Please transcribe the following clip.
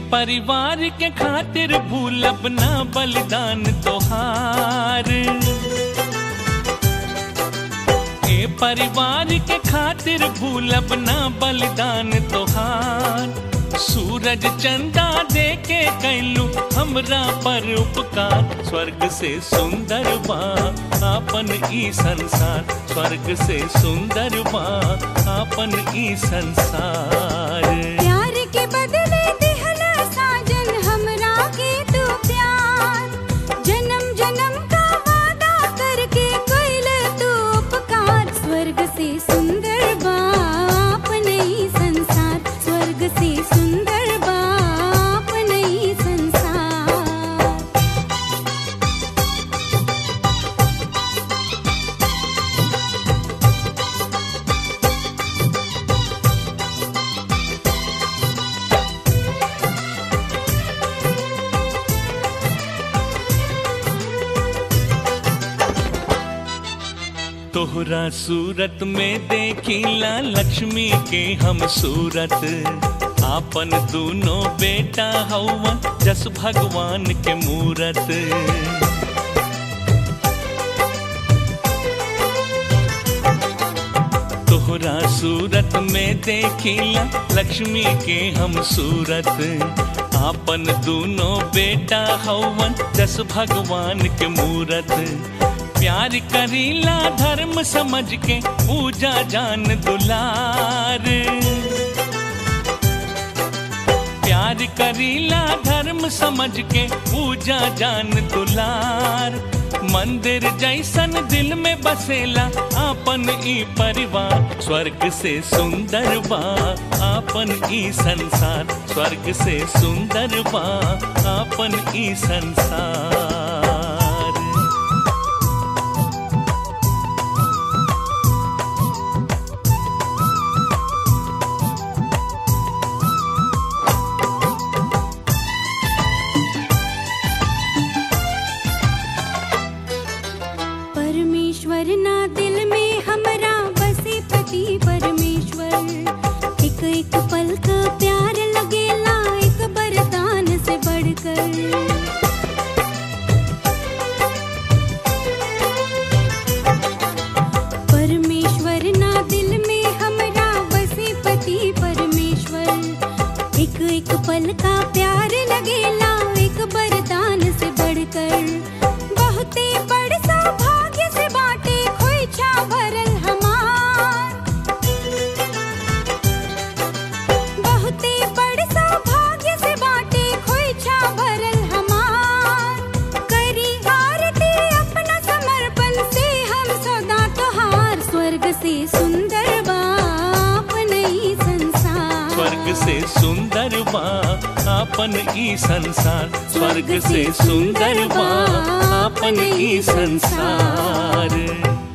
परिवार के खातिर भूलब ना बलिदान तोहार। ए परिवार के खातिर भूलब ना बलिदान तोहार। सूरज चंदा दे के कैलू हमरा पर उपकार। स्वर्ग से सुंदर बा आपन ई संसार। स्वर्ग से सुंदर बा आपन ई संसार। प्यार के बदले दिहला साजन हमरा के तू प्यार। जन्म जन्म का वादा करके कैल तू उपकार। स्वर्ग से सुंदर बा आपन ई संसार। स्वर्ग से सुंदर बा आपन ई संसार। तोहरा सूरत में देखिला लक्ष्मी के हम सूरत। आपन दूनो बेटा हवन जस भगवान के मूरत। तोहरा सूरत में देखिला लक्ष्मी के हम सूरत। आपन दूनो बेटा हवन जस भगवान के मूरत। प्यार करीला धर्म समझ के पूजा जान दुलार। प्यार करीला धर्म समझ के पूजा जान दुलार। मंदिर जैसन दिल में बसेला आपन ई परिवार। स्वर्ग से सुंदर बा आपन ई संसार। स्वर्ग से सुंदर बा आपन ई संसार। परमेश्वर ना दिल में हमरा बसे पति परमेश्वर। एक एक पल का प्यार लगेला एक वरदान से बढ़कर। परमेश्वर ना दिल में हमरा बसे पति परमेश्वर। एक एक पल का प्यार लगेला एक वरदान से बढ़कर। बहुते बड़ सौभाग्य से बाटे खोइछा भरल हमार। बहुते बड़ सौभाग्य से बाटे खोइछा भरल हमार। करी आरती अपना समर्पण से हम सदा तोहार। स्वर्ग से सुंदर बा आपन ई संसार। स्वर्ग से सुंदर बा आपन ई संसार। स्वर्ग से सुंदर बा आपन ई संसार।